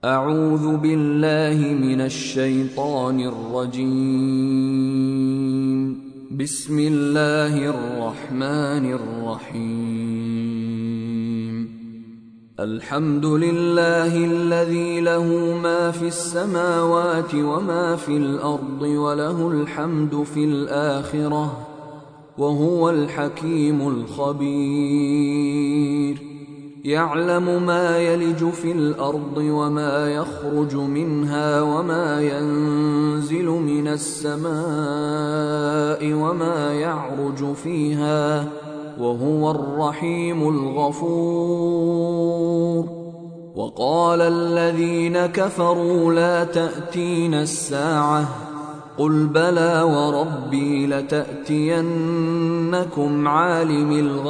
أعوذ بالله من الشيطان الرجيم. بسم الله الرحمن الرحيم. الحمد لله الذي له ما في السماوات وما في الأرض وله الحمد في الآخرة وهو الحكيم الخبير. يعلم ما يلج في الأرض وما يخرج منها وما ينزل من السماء وما يعرج فيها وهو الرحيم الغفور. وقال الذين كفروا لا تأتينا الساعة قل بلى وربي لتأتينكم عالم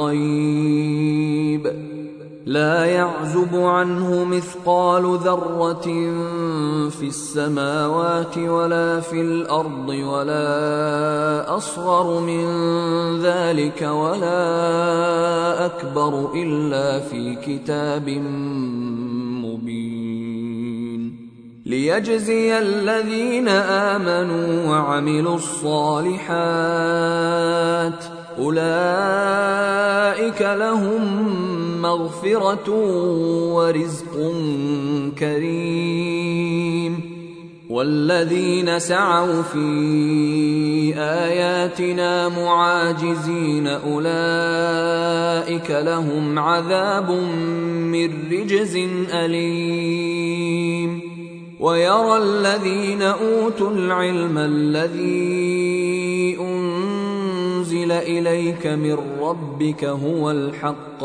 الغيب لا يعزب عنه مثقال ذرة في السماوات ولا في الأرض ولا أصغر من ذلك ولا أكبر إلا في كتاب مبين ليجزي الذين آمنوا وعملوا الصالحات أولئك لهم مغفرة ورزق كريم. والذين سعوا في آياتنا معاجزين أولئك لهم عذاب من رجز أليم. ويرى الذين أوتوا العلم الذي أنزل إليك من ربك هو الحق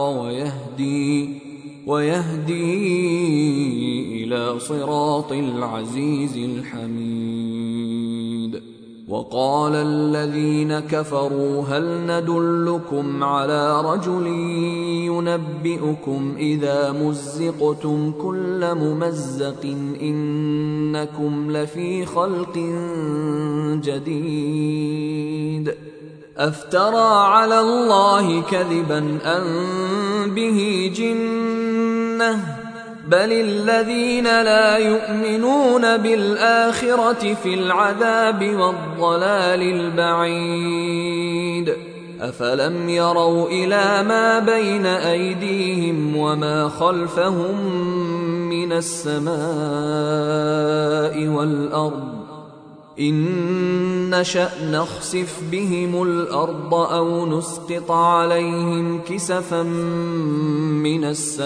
ويهدي إلى صراط العزيز الحميد. وقال الذين كفروا هل ندلكم على رجل ينبئكم إذا مزقتم كل ممزق إنكم لفي خلق جديد أفترى على الله كذبا أم به جنة بل الذين لا يؤمنون بالآخرة في العذاب والضلال البعيد. أفلم يروا إلى ما بين أيديهم وما خلفهم من السماء والأرض إن نشأ نخسف بهم الأرض أو نسقط عليهم كسفا من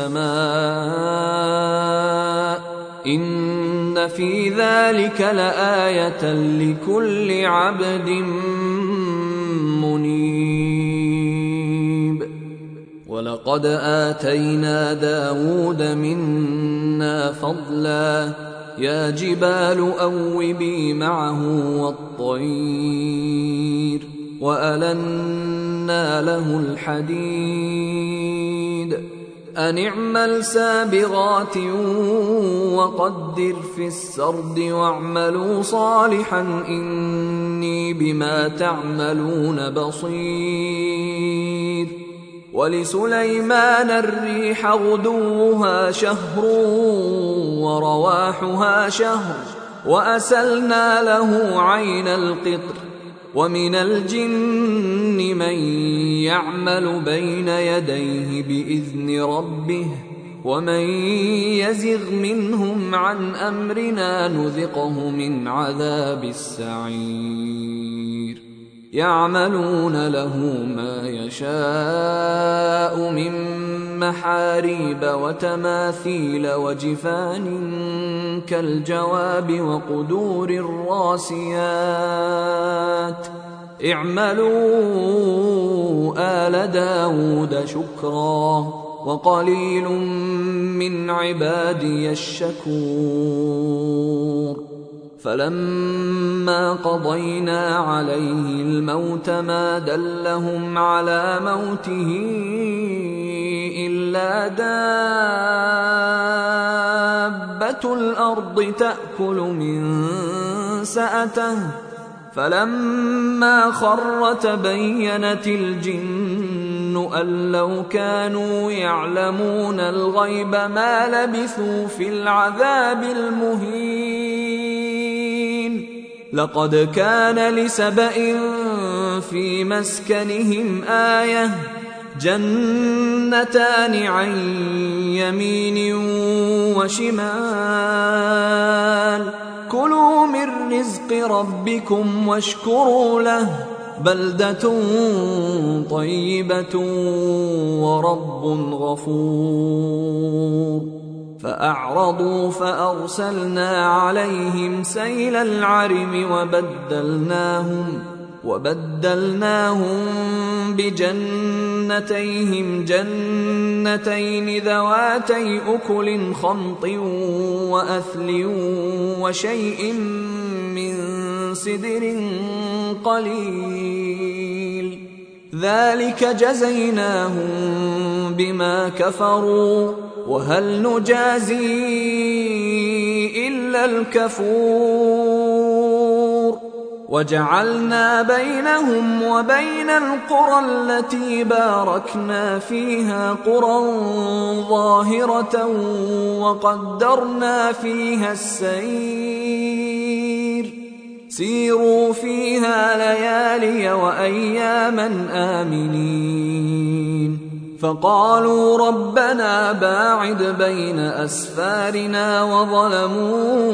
السماء إن في ذلك لآية لكل عبد منيب. ولقد آتينا داود منا فضلا يا جبال أوبي معه والطير وألنا له الحديد أن اعمل سابغات وقدر في السرد واعملوا صالحا إني بما تعملون بصير. ولسليمان الريح غدوها شهر ورواحها شهر وأسلنا له عين القطر ومن الجن من يعمل بين يديه بإذن ربه ومن يزغ منهم عن أمرنا نذقه من عذاب السعير. يعملون له ما يشاء من محاريب وتماثيل وجفان كالجواب وقدور الراسيات اعملوا آل داود شكرا وقليل من عبادي الشكور. فلما قضينا عليه الموت ما دلهم على موته إلا دابة الأرض تأكل من سأته فلما خر تبينت الجن يظن أن لو كانوا يعلمون الغيب ما لبثوا في العذاب المهين. لقد كان لسبإ في مسكنهم آية جنتان عن يمين وشمال كلوا من رزق ربكم واشكروا له بلدة طيبة ورب غفور. فأعرضوا فأرسلنا عليهم سيل العرم وبدلناهم بجنتيهم جنتين ذواتي أكل خمط وأثل وشيء من سدر قليل ذلك جزيناهم بما كفروا وهل نجازي إلا الكفور. وجعلنا بينهم وبين القرى التي باركنا فيها قرى ظاهرة وقدرنا فيها السير سيروا فيها ليالي وأياما آمنين. فقالوا ربنا باعد بين أسفارنا وظلموا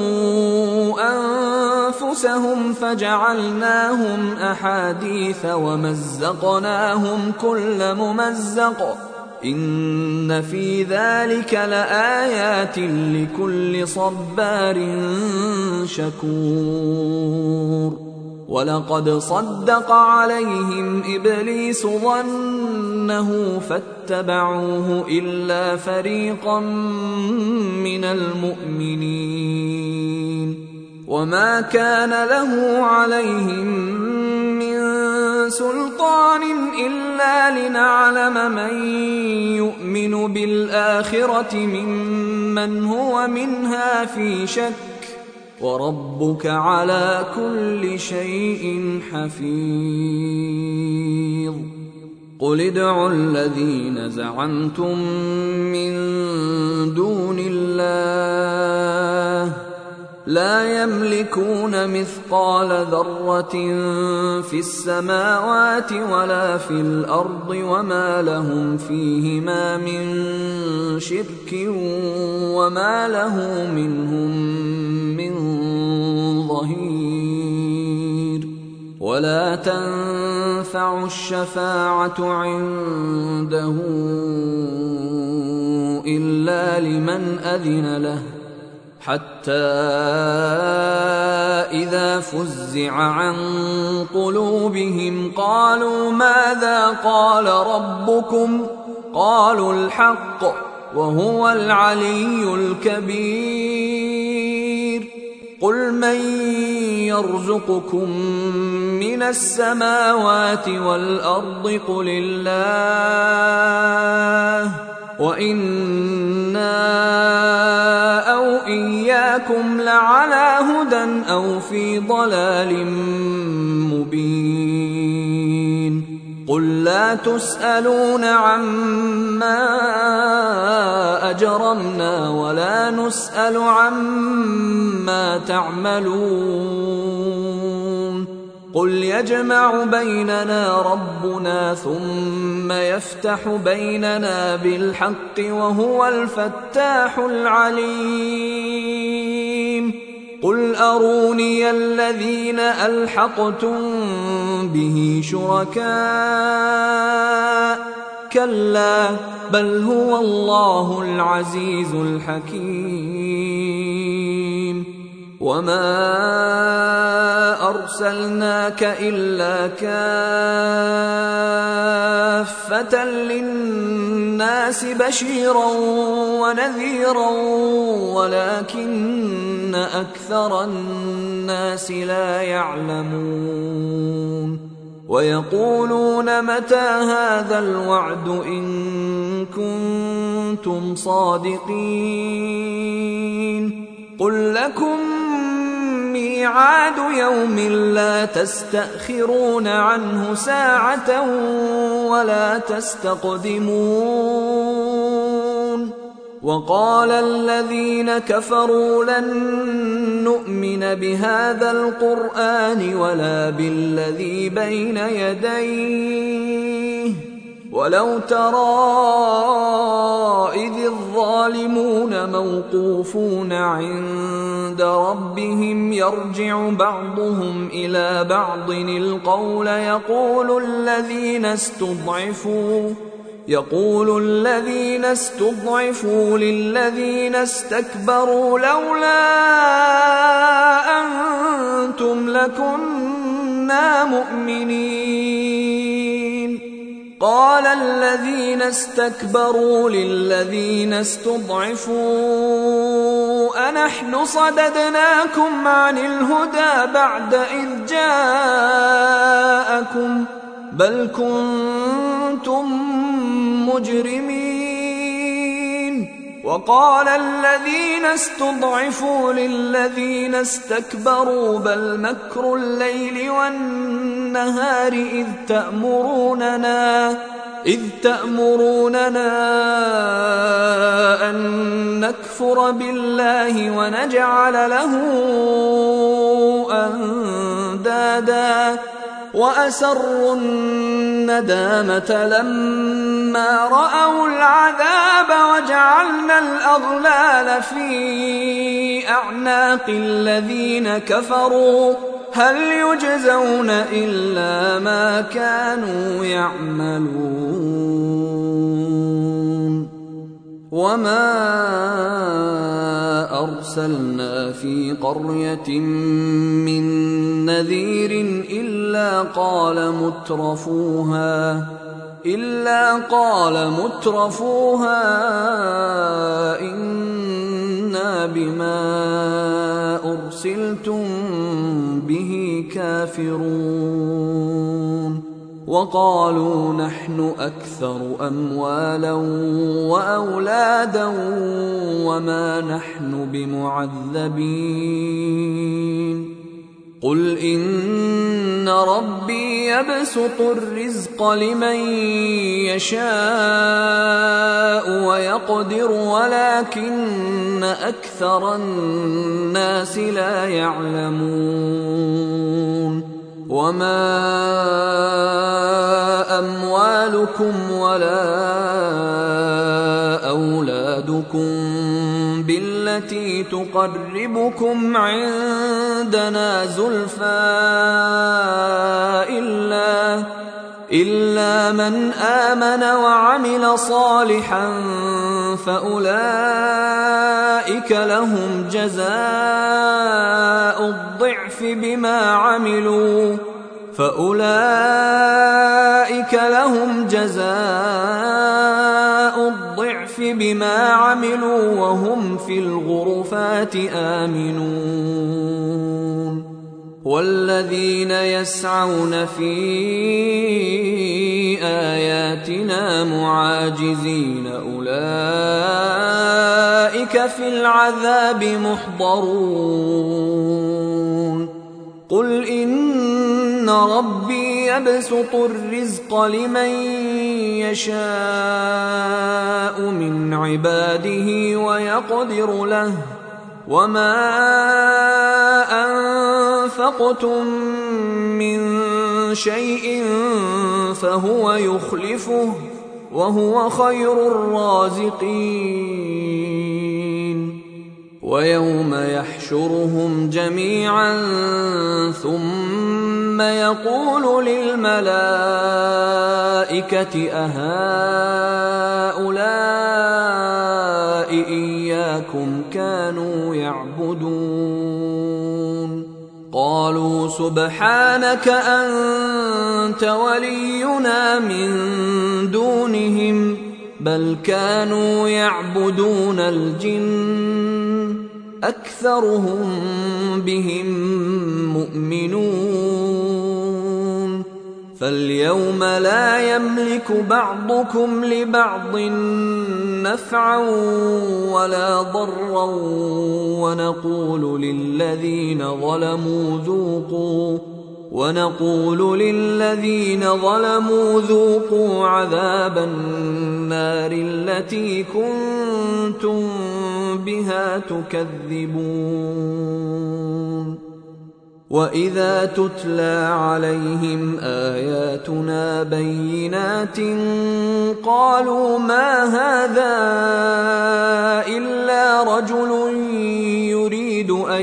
أنفسهم فجعلناهم أحاديث ومزقناهم كل ممزق إن في ذلك لآيات لكل صبار شكور. ولقد صدق عليهم إبليس ظنه فاتبعوه إلا فريقا من المؤمنين. وما كان له عليهم من سلطان إلا لنعلم من يؤمن بالآخرة ممن هو منها في شك وربك على كل شيء حفيظ. قل ادعوا الذين زعمتم من دون الله لا يملكون مثقال ذرة في السماوات ولا في الأرض وما لهم فيهما من شرك وما له منهم من ظهير. ولا تنفع الشفاعة عنده إلا لمن أذن له حتى إذا فزع عن قلوبهم قالوا ماذا قال ربكم قالوا الحق وهو العلي الكبير. قل من يرزقكم من السماوات والأرض قل الله وإنا أو إياكم لعلى هدى أو في ضلال مبين. قل لا تسألون عما أجرمنا ولا نسأل عما تعملون. قل يجمع بيننا ربنا ثم يفتح بيننا بالحق وهو الفتاح العليم. قل أروني الذين ألحقتم به شركاء كلا بل هو الله العزيز الحكيم. وما أرسلناك إلا كافة للناس بشيرا ونذيرا ولكن أكثر الناس لا يعلمون. ويقولون متى هذا الوعد إن كنتم صادقين. قل لكم ميعاد ميعاد يوم لا تستأخرون عنه ساعة ولا تستقدمون وقال الذين كفروا لن نؤمن بهذا القرآن ولا بالذي بين يديه ولو ترى إذ الظالمون موقوفون عند ربهم يرجع بعضهم إلى بعض القول يقول الذين استضعفوا للذين استكبروا لولا أنتم لكنا مؤمنين قال الذين استكبروا للذين استضعفوا أنحن صددناكم عن الهدى بعد إذ جاءكم بل كنتم مجرمين وقال الذين استضعفوا للذين استكبروا بل مكر الليل والنهار إذ تأمروننا أن نكفر بالله ونجعل له أندادا وأسروا الندامة لما رأوا العذاب وجعلنا الأغلال في أعناق الذين كفروا هل يجزون إلا ما كانوا يعملون وما أرسلنا في قرية من نذير إلا قال مترفوها إنا بما أرسلتم به كافرون وقالوا نحن أكثر أموالا وأولادا وما نحن بمعذبين قل إن ربي يبسط الرزق لمن يشاء ويقدر ولكن أكثر الناس لا يعلمون وما أموالكم ولا أولادكم بالتي تقربكم عندنا زلفى إلا من آمن وعمل صالحا فأولئك لهم جزاء الضعف بما عملوا وهم في الغرفات آمنون والذين يسعون في آياتنا معاجزين أولئك في العذاب محضرون قل إن ربي يبسط الرزق لمن يشاء من عباده ويقدر له وما أنفقتم من شيء فهو يخلفه وهو خير الرازقين ويوم يحشرهم جميعا ثم يقول للملائكة أهؤلاء إياكم كانوا يعبدون قالوا سبحانك أنت ولينا من دونهم بل كانوا يعبدون الجن أكثرهم بهم مؤمنون فاليوم لا يملك بعضكم لبعض نفعا ولا ضرا ونقول للذين ظلموا ذوقوا عذاب النار التي كنتم بها تكذبون. وإذا تتلى عليهم آياتنا بينات قالوا ما هذا إلا رجل يريد أن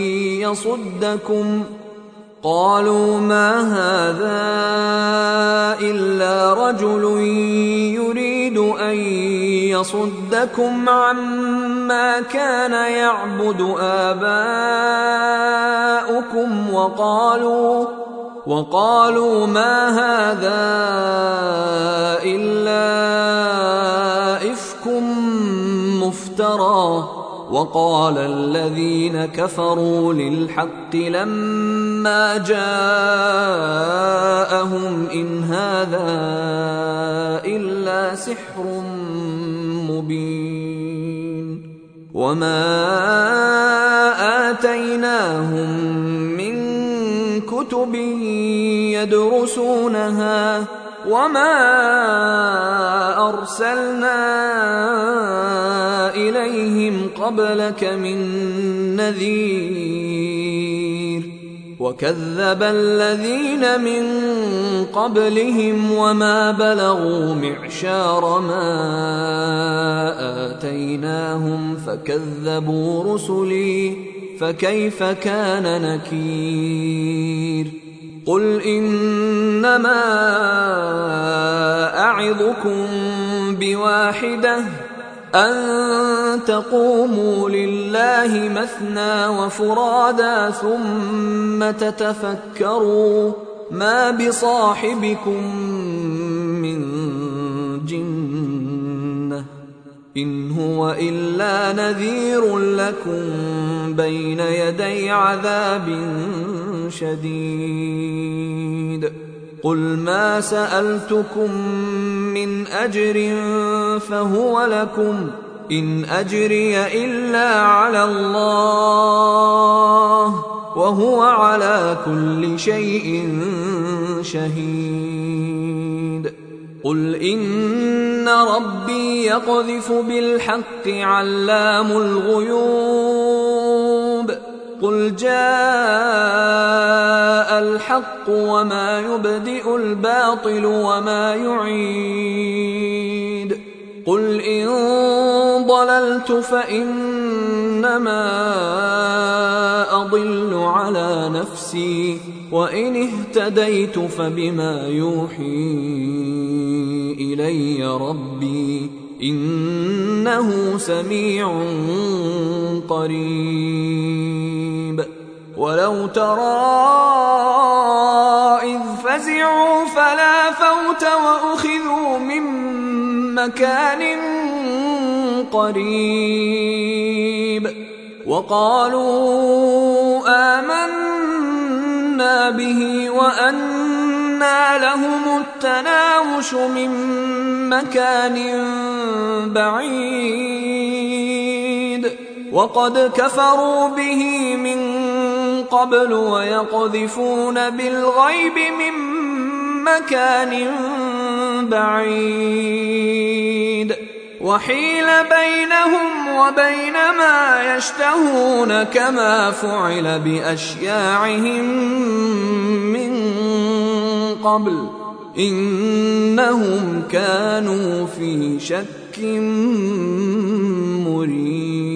يصدكم عما كان يعبد آباؤكم وقالوا ما هذا إلا إفك مفترى. وقال الذين كفروا للحق لما جاءهم إن هذا إلا سحر مبين. وما آتيناهم من كتب يدرسونها وما أرسلنا إليهم قبلك من نذير. وكذب الذين من قبلهم وما بلغوا معشار ما آتيناهم فكذبوا رسلي فكيف كان نكير. قل إنما أعظكم بواحدة أن تقوموا لله مثنى وفرادا ثم تتفكروا ما بصاحبكم من جنة إن هو إلا نذير لكم بين يدي عذاب شديد. قل ما سألتكم من أجر فهو لكم إن أجري إلا على الله وهو على كل شيء شهيد. قل إن ربي يقذف بالحق علام الغيوب. قل جاء الحق وما يبدئ الباطل وما يعيد. قل إن ضللت فإنما أضل على نفسي وإن اهتديت فبما يوحي إلي ربي إنه سميع قريب. ولو ترى إذ فزعوا فلا فوت وأخذوا من مكان قريب وقالوا آمنا به وأنى لهم التناوش من مكان بعيد وقد كفروا به من قبل ويقذفون بالغيب من مكان بعيد وحيل بينهم وبين ما يشتهون كما فعل بأشياعهم من قبل إنهم كانوا في شك مريب.